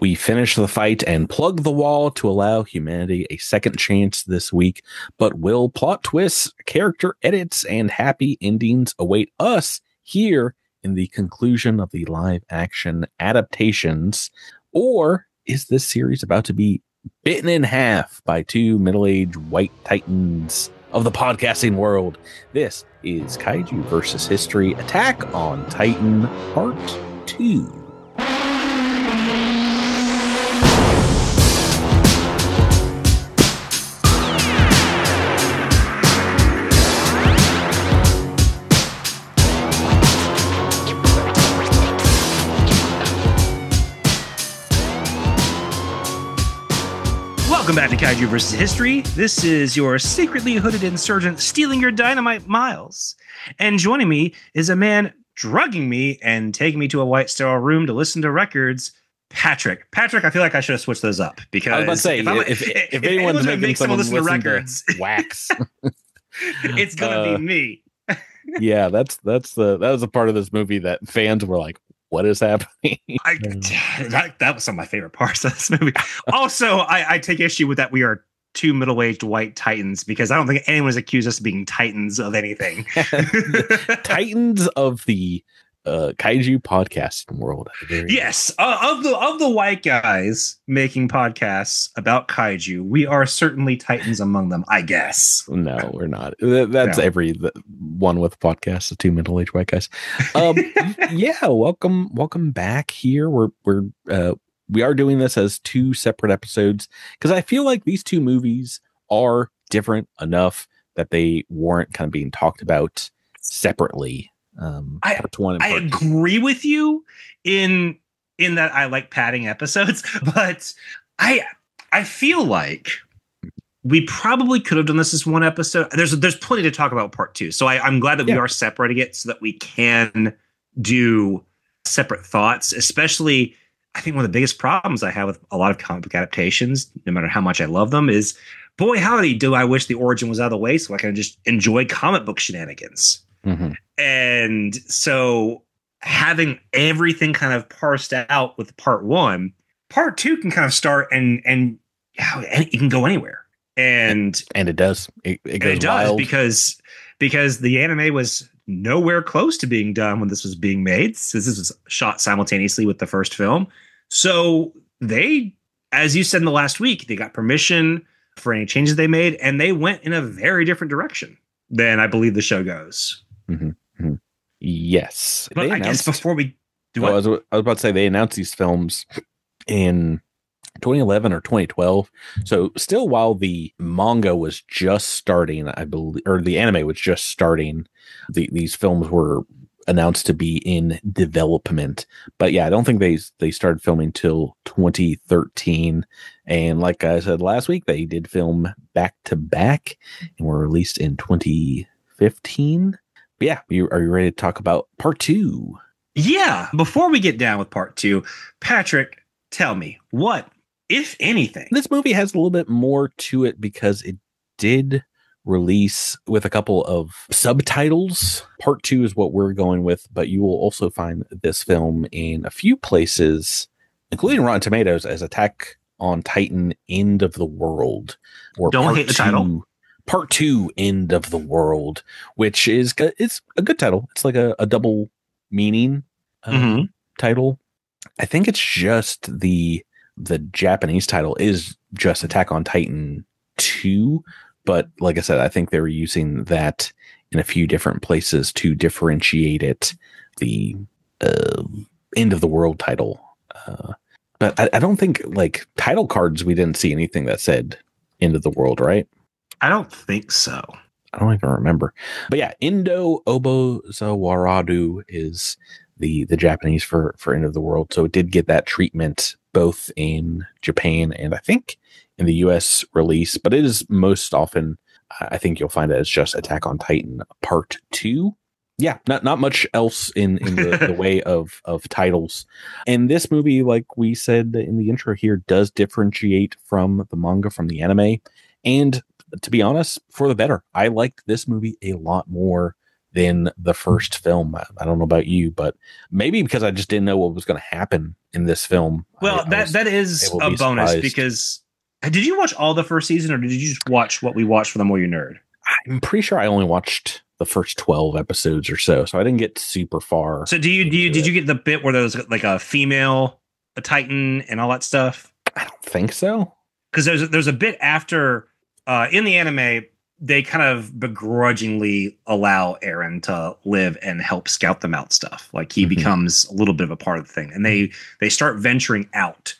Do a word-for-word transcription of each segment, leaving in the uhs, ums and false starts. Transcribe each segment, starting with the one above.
We finish the fight and plug the wall to allow humanity a second chance this week. But will plot twists, character edits, and happy endings await us here in the conclusion of the live action adaptations? Or is this series about to be bitten in half by two middle-aged white titans of the podcasting world? This is Kaiju versus History Attack on Titan Part two. Welcome back to Kaiju versus History. This is your secretly hooded insurgent stealing your dynamite, Miles. And joining me is a man drugging me and taking me to a white sterile room to listen to records, Patrick. Patrick, I feel like I should have switched those up because I was about to say, if, if, if, if anyone's making make someone listen to records, to wax, it's gonna uh, be me. Yeah, that's that's the that was a part of this movie that fans were like, what is happening? I, that, that was some of my favorite parts of this movie. Also, I, I take issue with that we are two middle-aged white titans because I don't think anyone's accused us of being titans of anything. Titans of the uh, Kaiju podcasting world. Yes, uh, of the of the white guys making podcasts about Kaiju, we are certainly titans among them, I guess. No, we're not. That's no. every the, one with podcasts, the two middle-aged white guys. Um, yeah, welcome, welcome back here. We're we're uh, we are doing this as two separate episodes because I feel like these two movies are different enough that they warrant kind of being talked about separately. Um, I, one I agree with you in in that I like padding episodes, but I I feel like we probably could have done this as one episode. There's there's plenty to talk about part two, so I, I'm glad that yeah. we are separating it so that we can do separate thoughts. Especially, I think one of the biggest problems I have with a lot of comic book adaptations, no matter how much I love them, is boy howdy do I wish the origin was out of the way so I can just enjoy comic book shenanigans. Mm-hmm. And so having everything kind of parsed out with part one, part two can kind of start and and, and it can go anywhere. And and it does. It, it goes it does wild. because because the anime was nowhere close to being done when this was being made. So this was shot simultaneously with the first film. So they, as you said in the last week, they got permission for any changes they made, and they went in a very different direction than I believe the show goes. Mm-hmm. Mm-hmm. Yes, but I guess before we do, well, I, was, I was about to say they announced these films in twenty eleven or twenty twelve. So still, while the manga was just starting, I believe, or the anime was just starting, the, these films were announced to be in development. But yeah, I don't think they they started filming till twenty thirteen. And like I said last week, they did film back to back and were released in twenty fifteen. Yeah, you, are you ready to talk about part two? Yeah. Before we get down with part two, Patrick, tell me, what, if anything? This movie has a little bit more to it because it did release with a couple of subtitles. Part two is what we're going with, but you will also find this film in a few places, including Rotten Tomatoes, as Attack on Titan End of the World. Or Don't hate the two. title. Part two, End of the World, which is it's a good title. It's like a, a double meaning uh, mm-hmm. title. I think it's just the the Japanese title is just Attack on Titan two, but like I said, I think they were using that in a few different places to differentiate it. The uh, End of the World title, uh, but I, I don't think like title cards. We didn't see anything that said End of the World, right? I don't think so. I don't even remember. But yeah, Indo Obozawaradu is the the Japanese for, for End of the World. So it did get that treatment both in Japan and I think in the U S release. But it is most often, I think you'll find it as just Attack on Titan Part two. Yeah, not not much else in, in the, the way of, of titles. And this movie, like we said in the intro here, does differentiate from the manga, from the anime. And to be honest, for the better. I liked this movie a lot more than the first film. I, I don't know about you, but maybe because I just didn't know what was going to happen in this film. Well, I, that I that is a be bonus surprised. because did you watch all the first season or did you just watch what we watched for the More You Nerd? I'm pretty sure I only watched the first twelve episodes or so, so I didn't get super far. So do you do you did it. you get the bit where there was like a female, a Titan, and all that stuff? I don't think so. Because there's there's a bit after uh, in the anime they kind of begrudgingly allow Eren to live and help scout them out stuff. Like he mm-hmm. becomes a little bit of a part of the thing, and they they start venturing out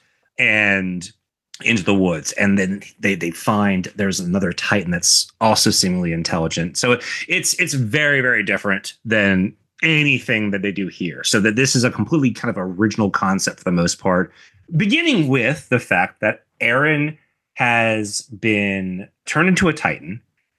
and into the woods, and then they they find there's another Titan that's also seemingly intelligent. So it's it's very very different than anything that they do here. So that this is a completely kind of original concept for the most part, beginning with the fact that Eren has been turned into a Titan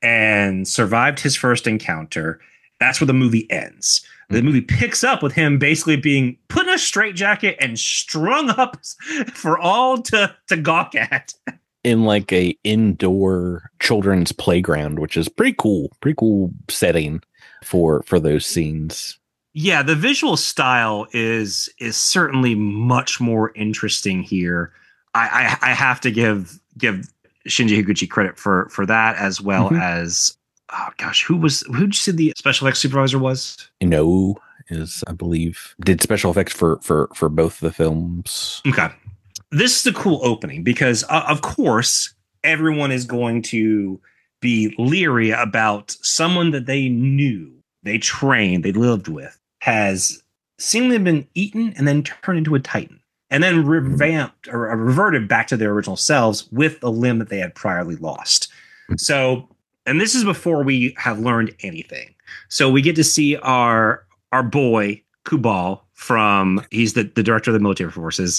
and survived his first encounter. That's where the movie ends. The movie picks up with him basically being put in a straitjacket and strung up for all to, to gawk at. In like a indoor children's playground, which is pretty cool. Pretty cool setting for for those scenes. Yeah, the visual style is is certainly much more interesting here. I, I, I have to give give Shinji Higuchi credit for for that, as well mm-hmm. as oh gosh, who was who did you say the special effects supervisor was? No, is I believe did special effects for for for both the films. Okay, this is a cool opening because uh, of course everyone is going to be leery about someone that they knew, they trained, they lived with, has seemingly been eaten and then turned into a Titan. And then revamped or reverted back to their original selves with a limb that they had priorly lost. So, and this is before we have learned anything. So we get to see our our boy Kubal from he's the, the director of the military forces.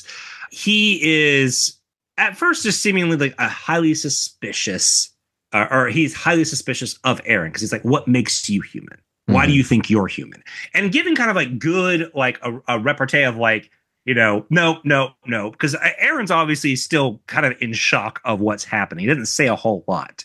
He is at first just seemingly like a highly suspicious, uh, or he's highly suspicious of Eren because he's like, "What makes you human? Why mm-hmm. do you think you're human?" And giving kind of like good like a, a repartee of like, you know, no, no, no, because Eren's obviously still kind of in shock of what's happening. He doesn't say a whole lot,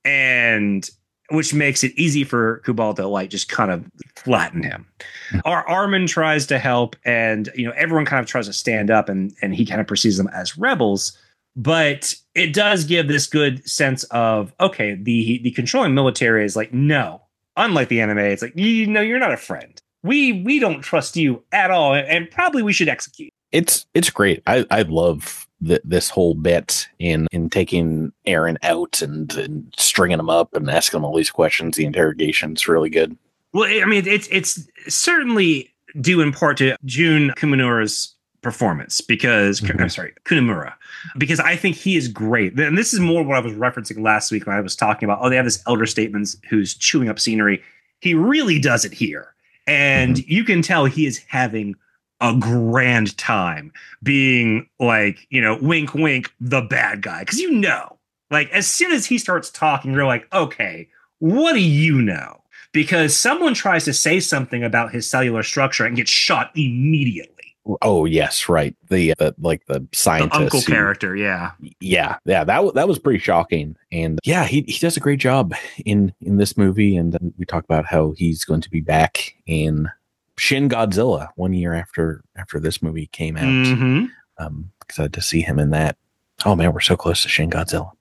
and which makes it easy for Kubal to like just kind of flatten him. Our Armin tries to help, and you know, everyone kind of tries to stand up, and and he kind of perceives them as rebels. But it does give this good sense of okay, the the controlling military is like no, unlike the anime, it's like you know, you're not a friend. We we don't trust you at all, and probably we should execute. It's it's great. I I love the, this whole bit in in taking Eren out and, and stringing him up and asking him all these questions. The interrogation's really good. Well, I mean, it's it's certainly due in part to Jun Kunimura's performance because mm-hmm. I'm sorry, Kunimura, because I think he is great. And this is more what I was referencing last week when I was talking about. Oh, they have this elder statesman who's chewing up scenery. He really does it here. And mm-hmm. you can tell he is having a grand time being like, you know, wink, wink, the bad guy. Because, you know, like as soon as he starts talking, you're like, OK, what do you know? Because someone tries to say something about his cellular structure and gets shot immediately. Oh, yes. Right. The, the like the scientist. The uncle who, character. Yeah. Yeah. Yeah. That, w- that was pretty shocking. And yeah, he, he does a great job in, in this movie. And we talk about how he's going to be back in Shin Godzilla one year after after this movie came out. Mm-hmm. Um, excited to see him in that. Oh, man, we're so close to Shin Godzilla.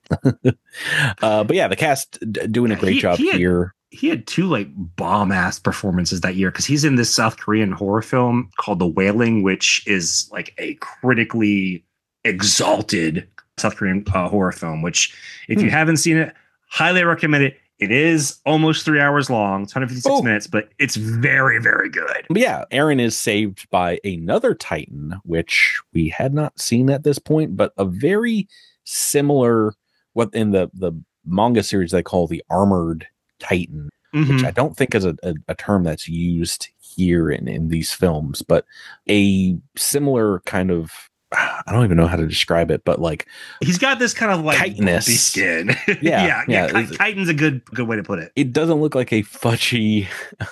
uh, but yeah, the cast d- doing a great he, job he had, here. He had two like bomb ass performances that year because he's in this South Korean horror film called The Wailing, which is like a critically exalted South Korean uh, horror film, which if hmm. you haven't seen it, highly recommend it. It is almost three hours long. It's one hundred fifty-six oh. minutes, but it's very, very good. But yeah, Eren is saved by another Titan, which we had not seen at this point, but a very similar, what in the, the manga series they call the Armored Titan, mm-hmm. which I don't think is a, a, a term that's used here in, in these films, but a similar kind of, I don't even know how to describe it, but like he's got this kind of like chitinous skin. Yeah, yeah, yeah. yeah. Chitin's a good good way to put it. It doesn't look like a fudgy,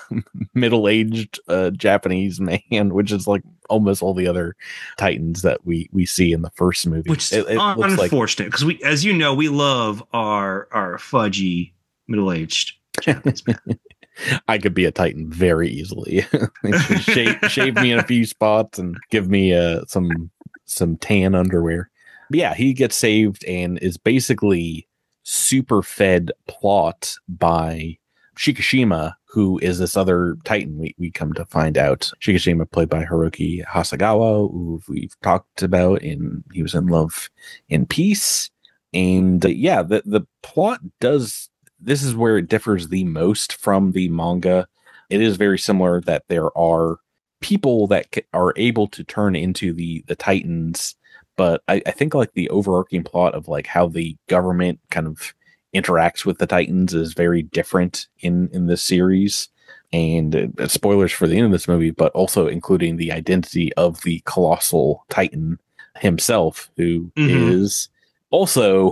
middle-aged uh, Japanese man, which is like almost all the other Titans that we we see in the first movie. Which is it, it unfortunate because like, we, as you know, we love our our fudgy middle-aged Japanese man. I could be a Titan very easily. shave, shave me in a few spots and give me uh, some some tan underwear. But yeah, he gets saved and is basically super fed plot by Shikishima, who is this other Titan. We, we come to find out. Shikishima, played by Hiroki Hasegawa, who we've talked about, and he was in Love and Peace. And uh, yeah, the, the plot does, this is where it differs the most from the manga. It is very similar that there are people that c- are able to turn into the, the Titans, but I, I think like the overarching plot of like how the government kind of interacts with the Titans is very different in, in this series. And uh, spoilers for the end of this movie, but also including the identity of the colossal Titan himself, who mm-hmm. is also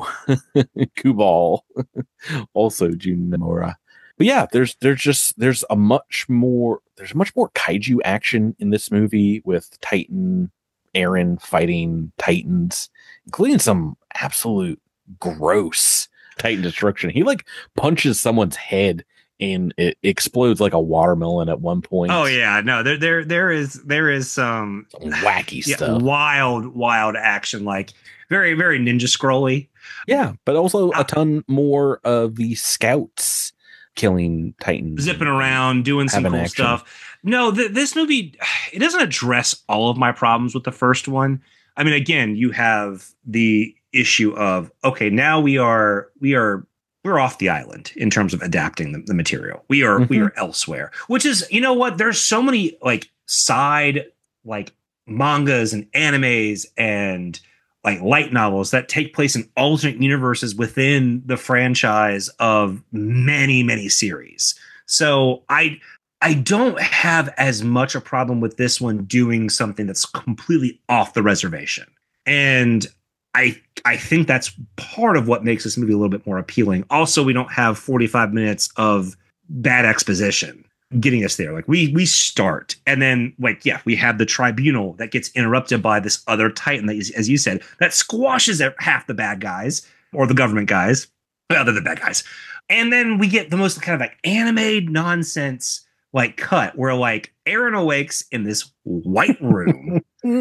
Kubal, also Jun Namura. But yeah, there's there's just there's a much more there's much more kaiju action in this movie with Titan Eren fighting Titans, including some absolute gross Titan destruction. He like punches someone's head and it explodes like a watermelon at one point. Oh yeah, no, there there there is there is some, some wacky yeah, stuff, wild wild action, like very very Ninja Scrolly. Yeah, but also a ton more of the scouts killing Titans, zipping around, doing some cool action. stuff. No, th- this movie, it doesn't address all of my problems with the first one. I mean, again, you have the issue of, okay, now we are we are we're off the island in terms of adapting the, the material. We are mm-hmm. we are elsewhere, which is, you know what? There's so many like side like mangas and animes and like light novels that take place in alternate universes within the franchise of many, many series. So I I don't have as much a problem with this one doing something that's completely off the reservation. And I I think that's part of what makes this movie a little bit more appealing. Also, we don't have forty-five minutes of bad exposition getting us there. Like we we start, and then like yeah, we have the tribunal that gets interrupted by this other Titan that, is, as you said, that squashes half the bad guys or the government guys, other than bad guys. And then we get the most kind of like anime nonsense like cut where like Eren awakes in this white room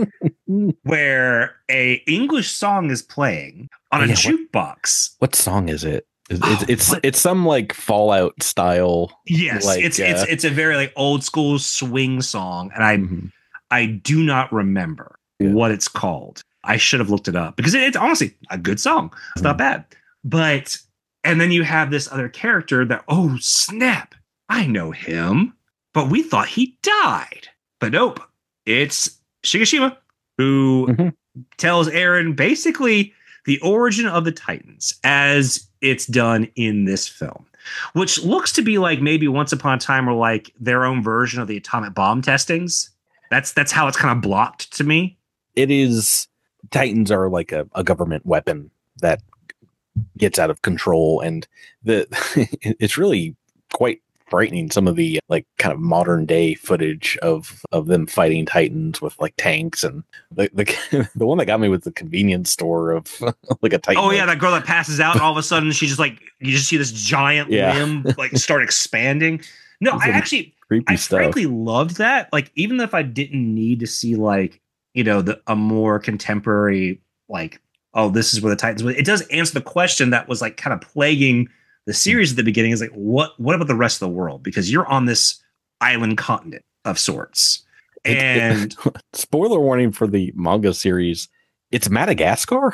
where a English song is playing on a yeah, jukebox. What, what song is it? It's oh, it's, it's it's some like Fallout style. Yes, like, it's uh, it's it's a very like old school swing song, and I mm-hmm. I do not remember yeah. what it's called. I should have looked it up because it, it's honestly a good song. It's mm-hmm. not bad, but and then you have this other character that, oh snap, I know him, but we thought he died, but nope, it's Shikishima who mm-hmm. tells Eren basically the origin of the Titans as it's done in this film, which looks to be like maybe Once Upon a Time or like their own version of the atomic bomb testings. That's that's how it's kind of blocked to me. It is. Titans are like a, a government weapon that gets out of control, and the it's really quite frightening. Some of the like kind of modern day footage of of them fighting Titans with like tanks, and the the, the one that got me was the convenience store of like a Titan. Oh yeah, that girl that passes out, all of a sudden she just like you just see this giant yeah. limb like start expanding. No, I actually I stuff. frankly loved that. Like even if I didn't need to see like, you know, the a more contemporary like, oh, this is where the Titans were. It does answer the question that was like kind of plaguing the series at the beginning, is like, what what about the rest of the world? Because you're on this island continent of sorts. And it, it, spoiler warning for the manga series, it's Madagascar.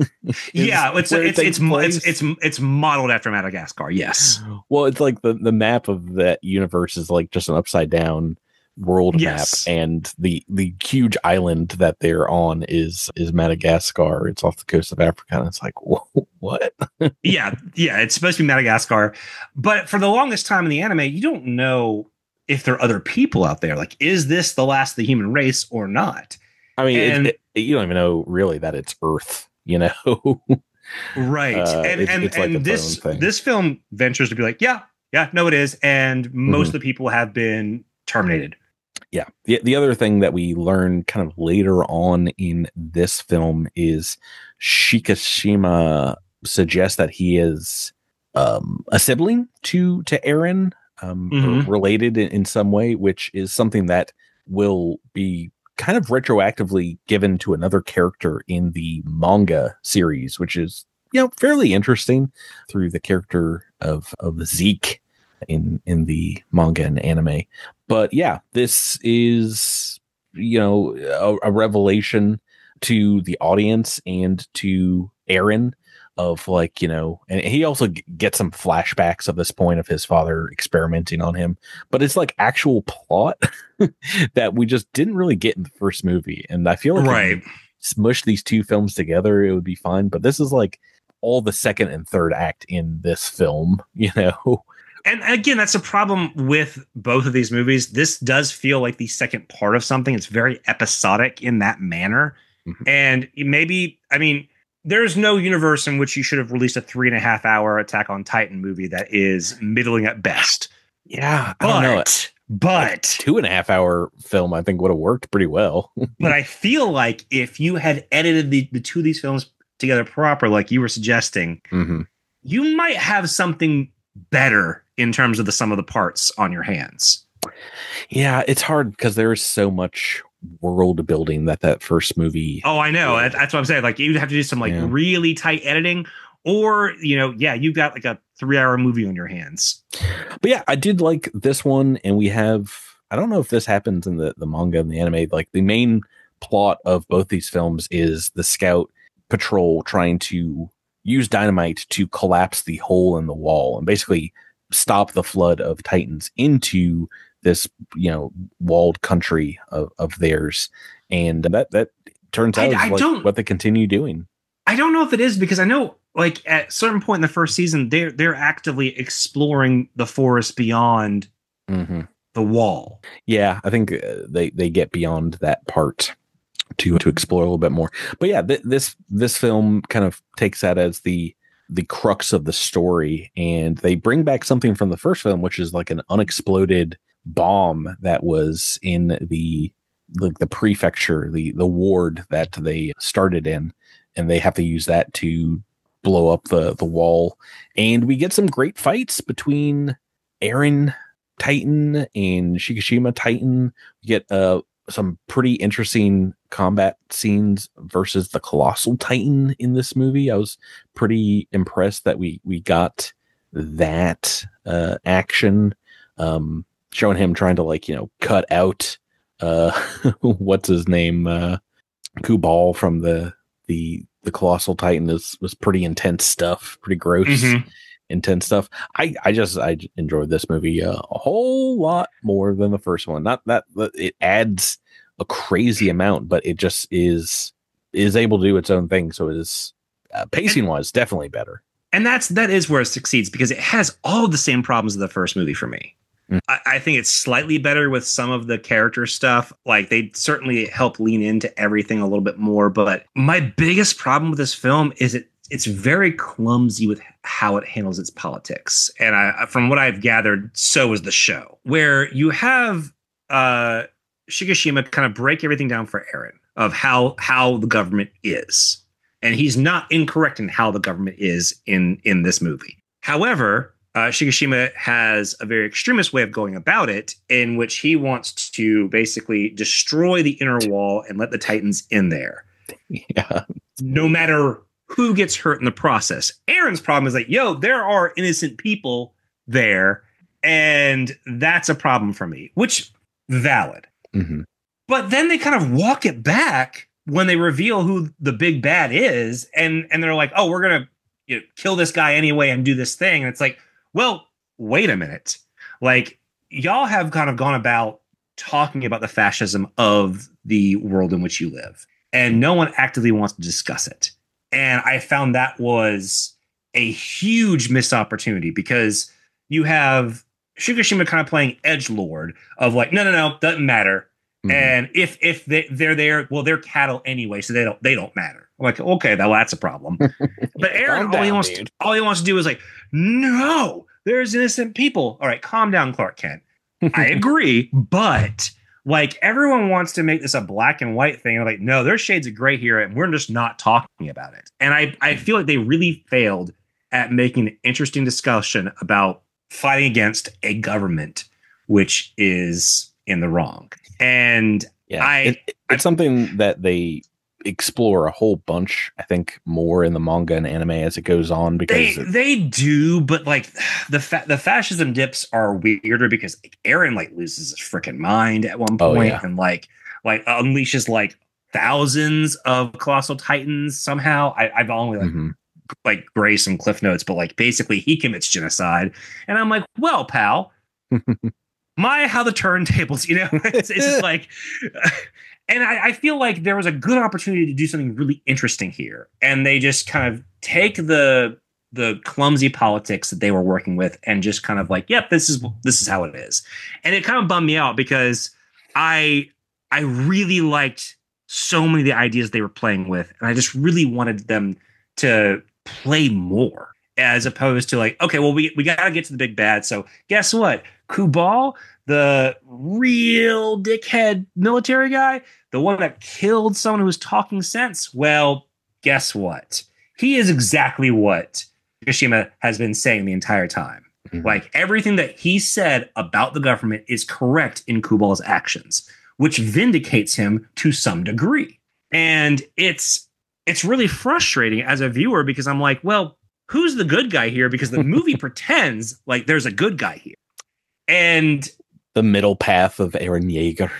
yeah, it's it's it's, it's it's it's modeled after Madagascar. Yes. Well, it's like the, the map of that universe is like just an upside down world yes. map, and the the huge island that they're on is is Madagascar. It's off the coast of Africa, and it's like, whoa, what? yeah, yeah, it's supposed to be Madagascar, but for the longest time in the anime, you don't know if there are other people out there. Like, is this the last of the human race or not? I mean, and, it, it, you don't even know really that it's Earth, you know? right, uh, and it's, and, it's like and this this film ventures to be like, yeah, yeah, no, it is, and most mm-hmm. of the people have been terminated. Yeah. The, the other thing that we learn kind of later on in this film is Shikishima suggests that he is um, a sibling to to Eren. um, Mm-hmm. related in, in some way, which is something that will be kind of retroactively given to another character in the manga series, which is, you know, fairly interesting through the character of of Zeke in in the manga and anime. But yeah, this is, you know, a, a revelation to the audience and to Eren of, like, you know, and he also g- gets some flashbacks of this point of his father experimenting on him, but it's like actual plot that we just didn't really get in the first movie. And I feel like Right. if you smush these two films together, it would be fine. But this is like all the second and third act in this film, you know? And again, that's a problem with both of these movies. This does feel like the second part of something. It's very episodic in that manner. Mhm. And maybe, I mean, there's no universe in which you should have released a three and a half hour Attack on Titan movie that is middling at best. Yeah, I But, don't know. but Like, two and a half hour film, I think, would have worked pretty well. but I feel like if you had edited the, the two of these films together proper, like you were suggesting, Mm-hmm. you might have something better in terms of the sum of the parts on your hands. Yeah, it's hard because there's so much world building that that first movie. Oh, I know. Yeah. That's what I'm saying. Like, you'd have to do some like Yeah. really tight editing, or, you know, yeah, you've got like a three hour movie on your hands. But yeah, I did like this one, and we have, I don't know if this happens in the, the manga and the anime. Like, the main plot of both these films is the scout patrol trying to use dynamite to collapse the hole in the wall and basically stop the flood of Titans into this, you know, walled country of, of theirs. And that, that turns I- out I is like don't- what they continue doing. I don't know if it is, because I know like at a certain point in the first season, they're they're actively exploring the forest beyond Mm-hmm. the wall. Yeah, I think uh, they they get beyond that part to to explore a little bit more. But yeah, th- this this film kind of takes that as the the crux of the story, and they bring back something from the first film, which is like an unexploded bomb that was in the like the prefecture, the the ward that they started in, and they have to use that to blow up the the wall. And we get some great fights between Eren Titan and Shikishima Titan. We get uh some pretty interesting combat scenes versus the Colossal Titan in this movie. I was pretty impressed that we we got that uh action, um showing him trying to, like, you know, cut out uh what's his name, uh Kubal from the the the Colossal Titan. Is was pretty intense stuff, pretty gross. Mhm. Intense stuff. I, I just I enjoyed this movie uh, a whole lot more than the first one. Not that that it adds a crazy amount, but it just is is able to do its own thing. So it is uh, pacing wise definitely better. And that's that is where it succeeds, because it has all of the same problems of the first movie for me. Mm. I, I think it's slightly better with some of the character stuff. Like, they certainly help lean into everything a little bit more. But my biggest problem with this film is it it's very clumsy with how it handles its politics. And I, from what I've gathered, so is the show, where you have uh, Shikishima kind of break everything down for Eren of how how the government is. And he's not incorrect in how the government is in, in this movie. However, uh, Shikishima has a very extremist way of going about it, in which he wants to basically destroy the inner wall and let the Titans in there. Yeah. No matter who gets hurt in the process. Eren's problem is like, yo, there are innocent people there, and that's a problem for me, which valid. Mm-hmm. But then they kind of walk it back when they reveal who the big bad is, and and they're like, oh, we're gonna, you know, kill this guy anyway and do this thing. And it's like, well, wait a minute. Like, y'all have kind of gone about talking about the fascism of the world in which you live, and no one actively wants to discuss it. And I found that was a huge missed opportunity, because you have Shikishima kind of playing edgelord of like, no, no, no, doesn't matter. Mm-hmm. And if if they, they're there, well, they're cattle anyway, so they don't they don't matter. I'm like, okay, well, that's a problem. But Eren, all down, he wants to, all he wants to do is like, no, there's innocent people. All right, calm down, Clark Kent. I agree, but like, everyone wants to make this a black and white thing. Like, no, there's shades of gray here, and we're just not talking about it. And I, I feel like they really failed at making an interesting discussion about fighting against a government which is in the wrong. And yeah, I, it, it's I, something that they explore a whole bunch, I think, more in the manga and anime as it goes on, because they it, they do, but like the fa- the fascism dips are weirder because like, Eren like loses his freaking mind at one oh, point yeah. and like like unleashes like thousands of colossal titans somehow. I, I've only like mm-hmm. like gray some cliff notes, but like basically he commits genocide, and I'm like, well, pal, my how the turntables, you know, it's, it's just like. And I, I feel like there was a good opportunity to do something really interesting here, and they just kind of take the the clumsy politics that they were working with and just kind of like, yep, this is this is how it is. And it kind of bummed me out because I I really liked so many of the ideas they were playing with, and I just really wanted them to play more, as opposed to like, okay, well, we we got to get to the big bad. So guess what? Kubal, the real dickhead military guy, the one that killed someone who was talking sense. Well, guess what? He is exactly what Kashima has been saying the entire time. Mm-hmm. Like everything that he said about the government is correct in Kubal's actions, which vindicates him to some degree. And it's it's really frustrating as a viewer because I'm like, well, who's the good guy here? Because the movie pretends like there's a good guy here. And the middle path of Eren Yeager.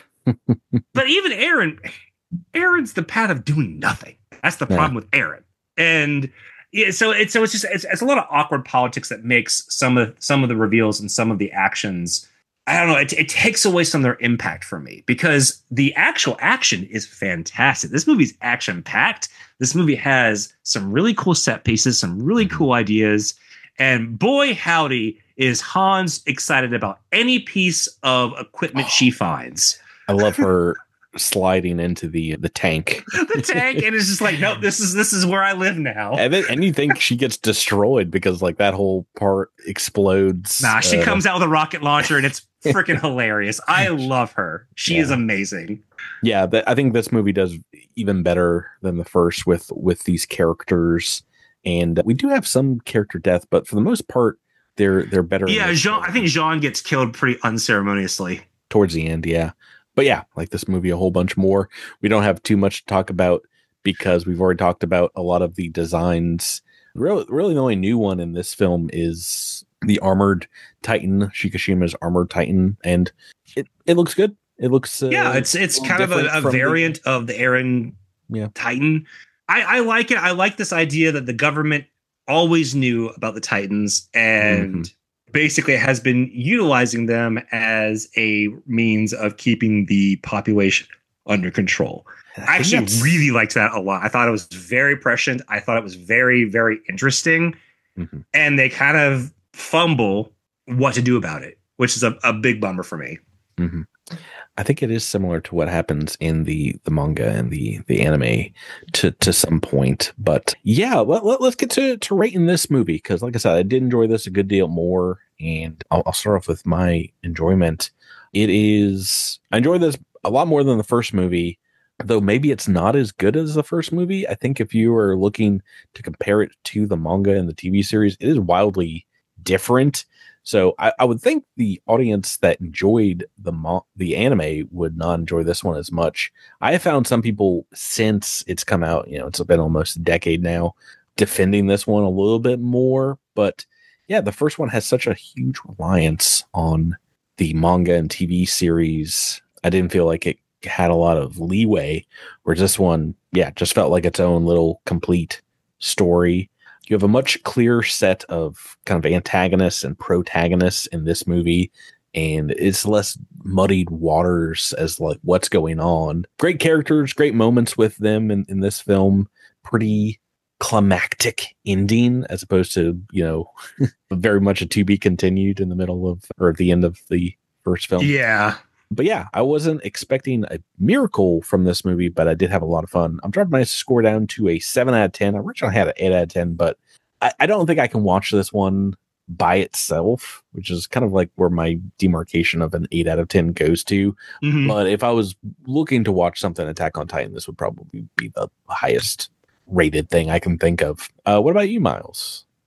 But even Eren, Eren's the path of doing nothing. That's the problem yeah. with Eren. And yeah, so it's so it's just it's, it's a lot of awkward politics that makes some of some of the reveals and some of the actions. I don't know. It, it takes away some of their impact for me because the actual action is fantastic. This movie's action packed. This movie has some really cool set pieces, some really cool ideas, and boy howdy is Hans excited about any piece of equipment oh, she finds. I love her sliding into the the tank. the tank, and it's just like, nope, this is this is where I live now. And then and you think she gets destroyed because like that whole part explodes. Nah, she uh, comes out with a rocket launcher and it's freaking hilarious. I love her. She yeah. is amazing. Yeah, th- I think this movie does even better than the first with with these characters, and we do have some character death, but for the most part, they're they're better. Yeah, Jean. I think Jean gets killed pretty unceremoniously towards the end. Yeah. But yeah, like this movie, a whole bunch more. We don't have too much to talk about because we've already talked about a lot of the designs. Really, really the only new one in this film is the Armored Titan, Shikishima's Armored Titan. And it, it looks good. It looks uh, yeah, it's it's kind of a, a variant the, of the Eren yeah. Titan. I, I like it. I like this idea that the government always knew about the Titans and mm-hmm. basically has been utilizing them as a means of keeping the population under control. I actually really liked that a lot. I thought it was very prescient. I thought it was very, very interesting. Mm-hmm. And they kind of fumble what to do about it, which is a, a big bummer for me. Mm-hmm. I think it is similar to what happens in the, the manga and the, the anime to, to some point. But yeah, let, let, let's get to, to rating this movie. Because like I said, I did enjoy this a good deal more. And I'll, I'll start off with my enjoyment. It is, I enjoyed this a lot more than the first movie, though maybe it's not as good as the first movie. I think if you are looking to compare it to the manga and the T V series, it is wildly different. So I, I would think the audience that enjoyed the mo- the anime would not enjoy this one as much. I have found some people since it's come out, you know, it's been almost a decade now, defending this one a little bit more. But yeah, the first one has such a huge reliance on the manga and T V series. I didn't feel like it had a lot of leeway, whereas this one, yeah, just felt like its own little complete story. You have a much clearer set of kind of antagonists and protagonists in this movie, and it's less muddied waters as like what's going on. Great characters, great moments with them in, in this film. Pretty climactic ending as opposed to, you know, very much a to be continued in the middle of or at the end of the first film. Yeah. But yeah, I wasn't expecting a miracle from this movie, but I did have a lot of fun. I'm dropping my score down to a seven out of ten. I originally had an eight out of ten, but I, I don't think I can watch this one by itself, which is kind of like where my demarcation of an eight out of ten goes to. Mm-hmm. But if I was looking to watch something Attack on Titan, this would probably be the highest rated thing I can think of. Uh, what about you, Miles?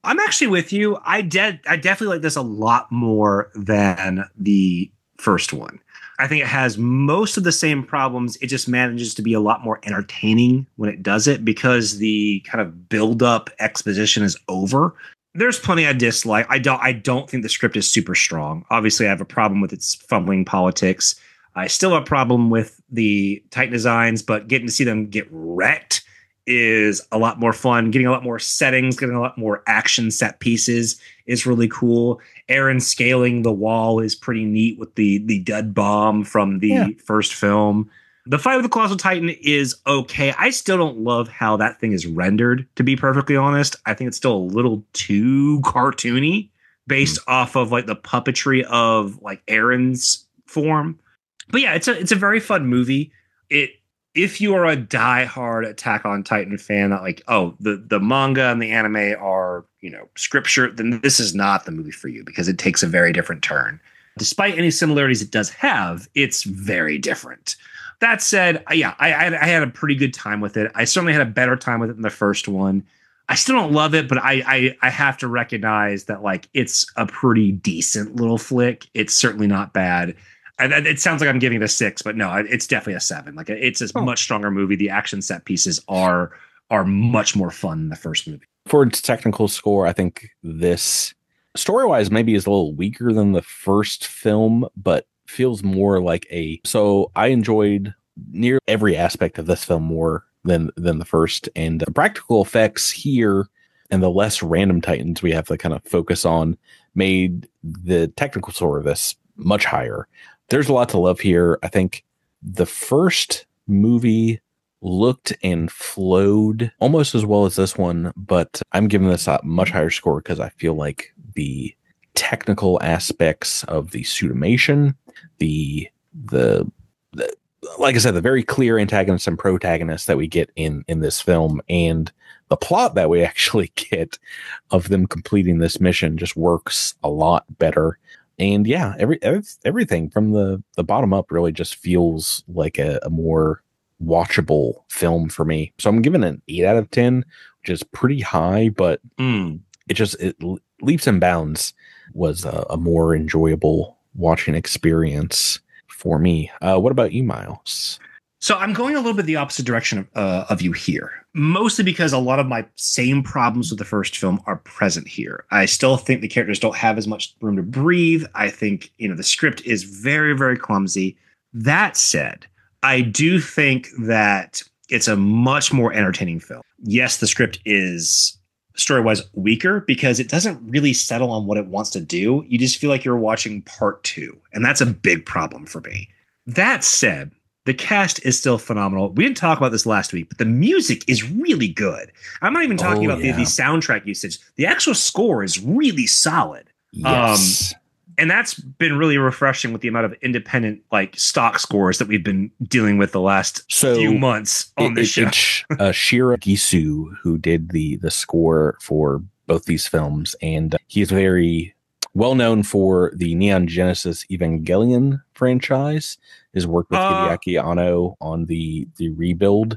I'm actually with you. I de- I definitely like this a lot more than the first one. I think it has most of the same problems. It just manages to be a lot more entertaining when it does it because the kind of build-up exposition is over. There's plenty I dislike. I don't I don't think the script is super strong. Obviously, I have a problem with its fumbling politics. I still have a problem with the Titan designs, but getting to see them get wrecked is a lot more fun. Getting a lot more settings, getting a lot more action set pieces is really cool. Eren scaling the wall is pretty neat with the the dud bomb from the yeah. first film. The fight with the Colossal Titan is okay. I still don't love how that thing is rendered, to be perfectly honest. I think it's still a little too cartoony based mm. off of like the puppetry of like Eren's form. But yeah, it's a it's a very fun movie. It if you are a diehard Attack on Titan fan that like, oh, the, the manga and the anime are, you know, scripture, then this is not the movie for you because it takes a very different turn. Despite any similarities it does have, it's very different. That said, yeah, I, I, I had a pretty good time with it. I certainly had a better time with it than the first one. I still don't love it, but I, I I have to recognize that like it's a pretty decent little flick. It's certainly not bad. And it sounds like I'm giving it a six, but no, it's definitely a seven. Like it's a oh. much stronger movie. The action set pieces are are much more fun than the first movie. For its technical score, I think this story-wise maybe is a little weaker than the first film, but feels more like a. So I enjoyed near every aspect of this film more than than the first, and the practical effects here and the less random Titans we have to kind of focus on made the technical score of this much higher. There's a lot to love here. I think the first movie looked and flowed almost as well as this one, but I'm giving this a much higher score because I feel like the technical aspects of the suitimation, the, the the like I said, the very clear antagonists and protagonists that we get in in this film, and the plot that we actually get of them completing this mission just works a lot better. And yeah, every everything from the, the bottom up really just feels like a, a more watchable film for me. So I'm giving it an eight out of ten, which is pretty high, but mm. it just it leaps and bounds was a, a more enjoyable watching experience for me. Uh, what about you, Miles? So I'm going a little bit the opposite direction of, uh, of you here, mostly because a lot of my same problems with the first film are present here. I still think the characters don't have as much room to breathe. I think, you know, the script is very, very clumsy. That said, I do think that it's a much more entertaining film. Yes, the script is story-wise weaker because it doesn't really settle on what it wants to do. You just feel like you're watching part two, and that's a big problem for me. That said, the cast is still phenomenal. We didn't talk about this last week, but the music is really good. I'm not even talking oh, about yeah. the, the soundtrack usage. The actual score is really solid. Yes. Um, and that's been really refreshing with the amount of independent like stock scores that we've been dealing with the last so few months on it, this show. It's uh, Shira Gisu who did the the score for both these films, and he is very well known for the Neon Genesis Evangelion franchise. His work with uh, Hideaki Anno on the the Rebuild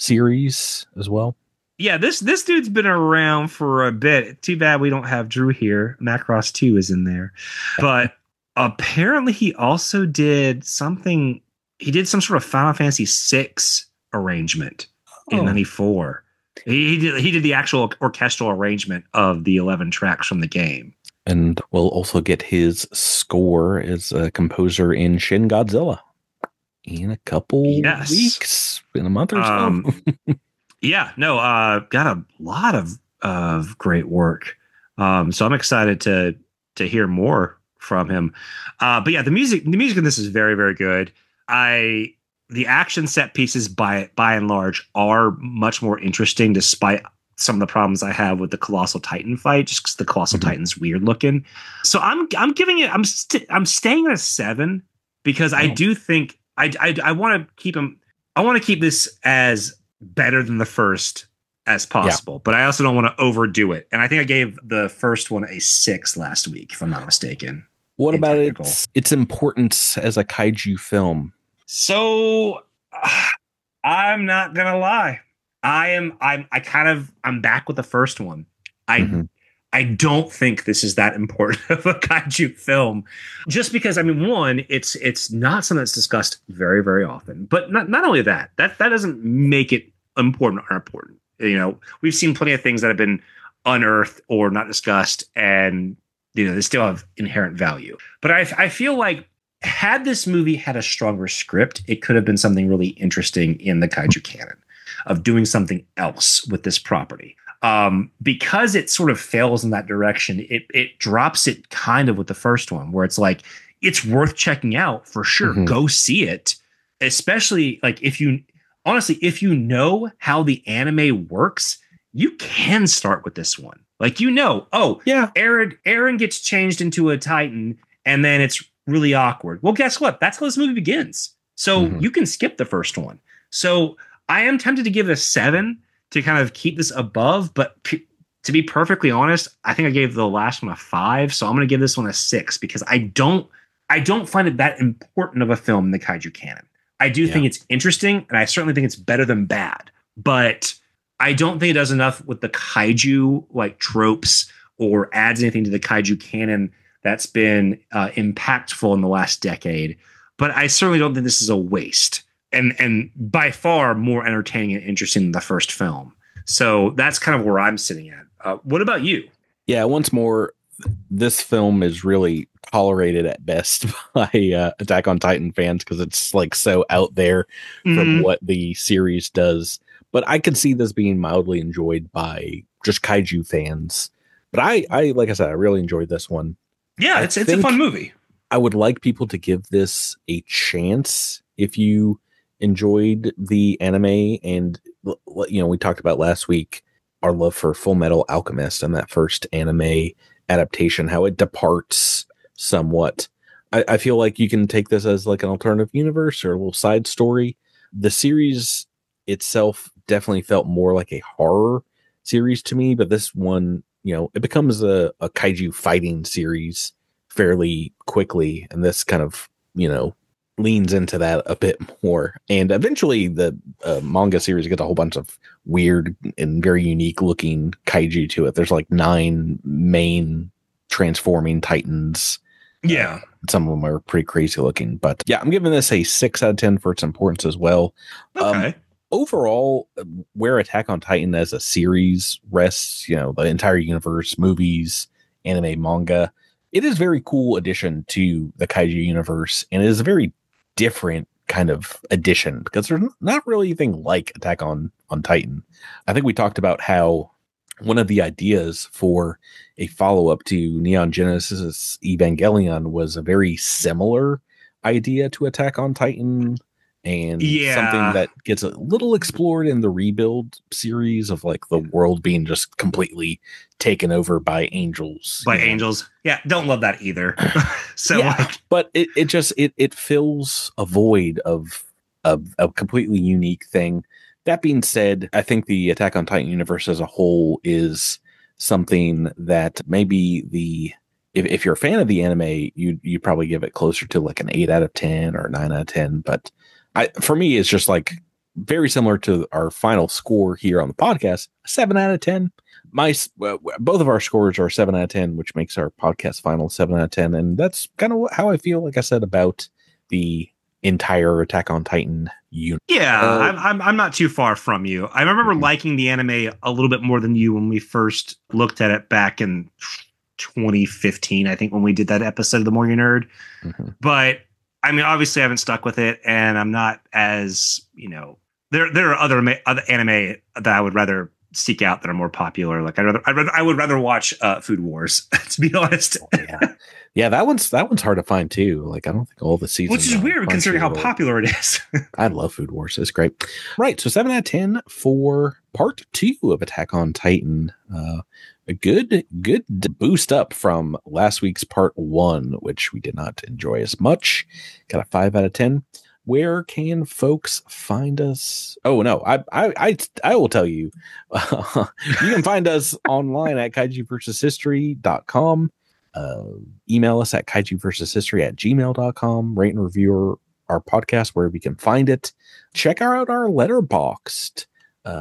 series as well. Yeah, this this dude's been around for a bit. Too bad we don't have Drew here. Macross two is in there. But apparently he also did something. He did some sort of Final Fantasy six arrangement oh. in ninety-four. He, he did he did the actual orchestral arrangement of the eleven tracks from the game. And we'll also get his score as a composer in Shin Godzilla in a couple yes. weeks, in a month or so. Um, Yeah, no, uh, got a lot of of great work. Um, so I'm excited to to hear more from him. Uh, but yeah, the music the music in this is very, very good. I the action set pieces by by and large are much more interesting, despite some of the problems I have with the Colossal Titan fight, just because the Colossal mm-hmm. Titan's weird looking. So I'm I'm giving it I'm st- I'm staying at a seven because oh. I do think I I, I want to keep him. I want to keep this as better than the first as possible, yeah. but I also don't want to overdo it. And I think I gave the first one a six last week, if I'm not mistaken. What about its, its importance as a kaiju film? So uh, I'm not gonna lie. I am I'm I kind of I'm back with the first one. I mm-hmm. I don't think this is that important of a kaiju film, just because I mean, one, it's it's not something that's discussed very very often, but not not only that, that that doesn't make it important or unimportant. You know, we've seen plenty of things that have been unearthed or not discussed, and you know they still have inherent value. But I I feel like had this movie had a stronger script, it could have been something really interesting in the kaiju canon of doing something else with this property. Um, because it sort of fails in that direction, it it drops it kind of with the first one, where it's like it's worth checking out for sure. Mm-hmm. Go see it, especially like if you honestly if you know how the anime works, you can start with this one. Like you know, oh yeah, Eren Eren gets changed into a Titan, and then it's really awkward. Well, guess what? That's how this movie begins. So mm-hmm. you can skip the first one. So I am tempted to give it a seven to kind of keep this above, but p- to be perfectly honest, I think I gave the last one a five, so I'm going to give this one a six because I don't, I don't find it that important of a film in the kaiju canon. I do yeah. think it's interesting, and I certainly think it's better than bad, but I don't think it does enough with the kaiju like tropes or adds anything to the kaiju canon that's been uh, impactful in the last decade. But I certainly don't think this is a waste. And and by far more entertaining and interesting than the first film. So that's kind of where I'm sitting at. Uh, what about you? Yeah, once more, this film is really tolerated at best by uh, Attack on Titan fans because it's like so out there mm-hmm. from what the series does. But I could see this being mildly enjoyed by just kaiju fans. But I, I like I said, I really enjoyed this one. Yeah, it's I it's a fun movie. I would like people to give this a chance if you enjoyed the anime, and you know we talked about last week our love for Full Metal Alchemist and that first anime adaptation, how it departs somewhat. I, I feel like you can take this as like an alternative universe or a little side story. The series itself definitely felt more like a horror series to me, but this one, you know, it becomes a, a kaiju fighting series fairly quickly, and this kind of, you know, leans into that a bit more. And eventually the uh, manga series gets a whole bunch of weird and very unique looking kaiju to it. There's like nine main transforming titans. Yeah. Uh, some of them are pretty crazy looking, but yeah, I'm giving this a six out of ten for its importance as well. Okay. Um, overall, where Attack on Titan as a series rests, you know, the entire universe, movies, anime, manga, it is a very cool addition to the kaiju universe, and it is a very different kind of addition because there's not really anything like Attack on on Titan. I think we talked about how one of the ideas for a follow-up to Neon Genesis Evangelion was a very similar idea to Attack on Titan, and yeah. something that gets a little explored in the Rebuild series of like the world being just completely taken over by angels. By angels. Know? Yeah, don't love that either. so yeah, like but it, it just it it fills a void of, of a completely unique thing. That being said, I think the Attack on Titan universe as a whole is something that maybe the if, if you're a fan of the anime, you you probably give it closer to like an eight out of ten or a nine out of ten. But I, for me, it's just like very similar to our final score here on the podcast, seven out of ten. My uh, both of our scores are seven out of ten, which makes our podcast final seven out of ten, and that's kind of how I feel. Like I said about the entire Attack on Titan unit. Yeah, uh, I'm, I'm I'm not too far from you. I remember mm-hmm. liking the anime a little bit more than you when we first looked at it back in twenty fifteen. I think when we did that episode of The More You Nerd, mm-hmm. but. I mean, obviously, I haven't stuck with it, and I'm not as, you know, there there are other other anime that I would rather seek out that are more popular. Like I'd rather, I'd rather I would rather watch uh, Food Wars, to be honest. Oh, yeah, yeah, that one's that one's hard to find too. Like I don't think all the seasons, which is weird considering how popular it is. I love Food Wars; it's great. Right, so seven out of ten for part two of Attack on Titan. Uh, A good, good boost up from last week's part one, which we did not enjoy as much. Got a five out of ten. Where can folks find us? Oh no, I, I, I, I will tell you. Uh, you can find us online at kaiju versus history dot com. Uh, email us at kaiju versus history at gmail dot com. Rate and review our, our podcast wherever you can find it. Check out our Letterboxd. Uh,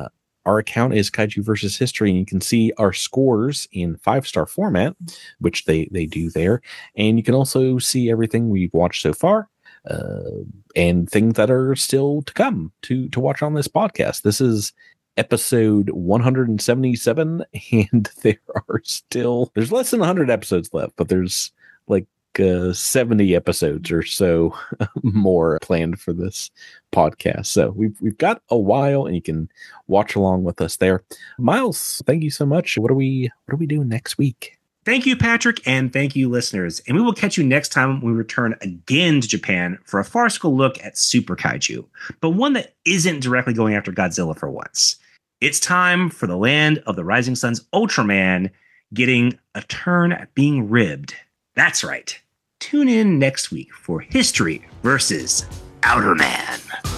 our account is Kaiju versus History, and you can see our scores in five-star format, which they, they do there. And you can also see everything we've watched so far, uh, and things that are still to come to, to watch on this podcast. This is episode one hundred seventy-seven, and there are still, there's less than one hundred episodes left, but there's like uh, seventy episodes or so more planned for this podcast. So we've we've got a while, and you can watch along with us there. Miles, thank you so much. What are we what are we doing next week? Thank you, Patrick, and thank you, listeners. And we will catch you next time when we return again to Japan for a farcical look at Super Kaiju, but one that isn't directly going after Godzilla for once. It's time for the land of the Rising Sun's Ultraman getting a turn at being ribbed. That's right. Tune in next week for History versus Outerman.